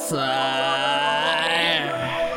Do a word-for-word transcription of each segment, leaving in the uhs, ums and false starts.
outside.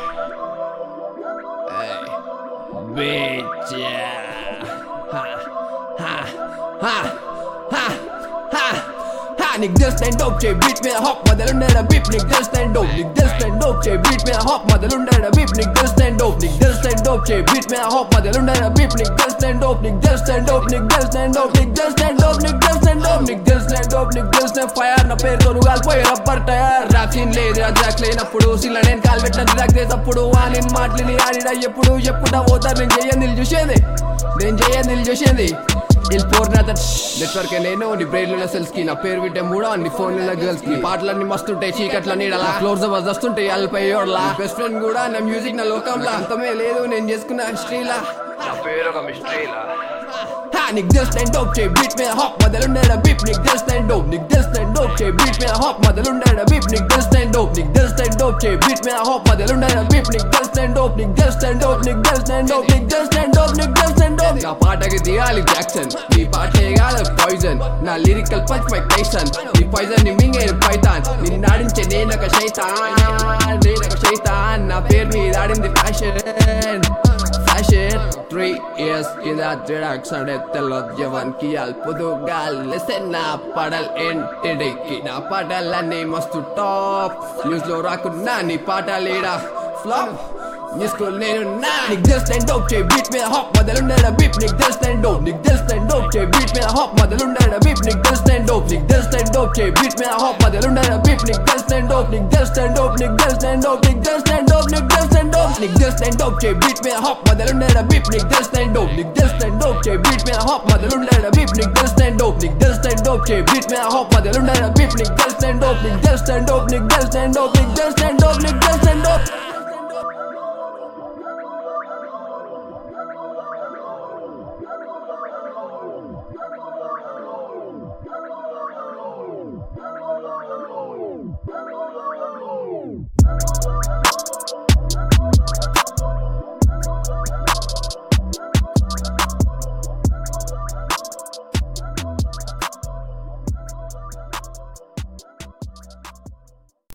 Hey, bitch. Ha, ha, ha, ha, ha. Niggas stand up, che beat me a hop, మొదలుండేడ beat niggas stand up, niggas stand up, che beat me a hop, మొదలుండేడ beat niggas stand up, niggas stand up, che beat me a hop, మొదలుండేడ beat niggas stand up, niggas stand up, niggas stand up, niggas stand up, niggas stand up, niggas stand up, niggas stand fire నా పేరుతో గాల్పోయి rubber tyre rap scene లేదు రాజాక్ లేనప్పుడు సిల్ల నేను call పెట్టిన rock చేసప్పుడు వాని మాటలిని ఆడిడ ఎప్పుడు ఎప్పుడు పోతారు నేను చెయ్యంది చూసేది నేను చెయ్యంది చూసేది ఇల్ పోర్నా దట్ నెట్వర్క్ నేను నీ బ్రెయిన్ లో సెల్స్ కి నా పేరు వింటే మూడో నీ ఫోన్ లో గర్ల్స్ కి పాటలన్నీ మస్తుంటాయి చీకట్ల నీడలా ఫ్లోర్ జబర్దస్త్ ఉంటాయి అల్పై ఓడలా బెస్ట్ ఫ్రెండ్ కూడా నా మ్యూజిక్ నా లోకంలా అంతమే లేదు నేను చేసుకున్న హిస్టరీలా నా పేరు ఒక మిస్టరీలా Niggas stand up, che beat me a hop, మొదలుండేడ beat niggas stand up, niggas stand up, che beat me a hop, మొదలుండేడ beat niggas stand up, niggas stand up, che beat me a hop, మొదలుండేడ beat niggas stand up, niggas stand up, niggas stand up, niggas stand up, niggas stand up. నా పాటకి దిగాలి Jackson నీ పాటే కాదు poison నా lyrical punch Mike Tyson నీ poison ని మింగే పైతాన్ నిన్ను ఆడించే నేనొక శైతాన్ నేనొక శైతాన్ నా పేరు మీద ఆడింది ఫ్యాషన్ Fashion, three years కింద జిరాక్స్ అడే తెల్ల జవాన్కి అల్పుదుగాల్ లెసన్ నా పాటల్ ఇంటికి నా పాటలన్నీ మస్తు టాప్ న్యూస్ లో రాకున్నా నీ పాటలేడా ఫ్లాప్ న్యూస్ లో నేను నా Niggas stand up, che beat me a hop, మొదలుండేడ beat niggas stand up, niggas stand up, che beat me a hop, మొదలుండేడ beat niggas stand up, niggas stand up, che beat me a hop, మొదలుండేడ beat niggas stand up, niggas stand up, niggas stand up, niggas stand up, niggas stand up, niggas stand up, che beat me a hop, మొదలుండేడ beat niggas stand up, niggas stand up, che beat me a hop, మొదలుండేడ beat niggas stand up, niggas stand up, che beat me a hop, మొదలుండేడ beat niggas stand up, niggas stand up, niggas stand up, niggas stand up, niggas stand up.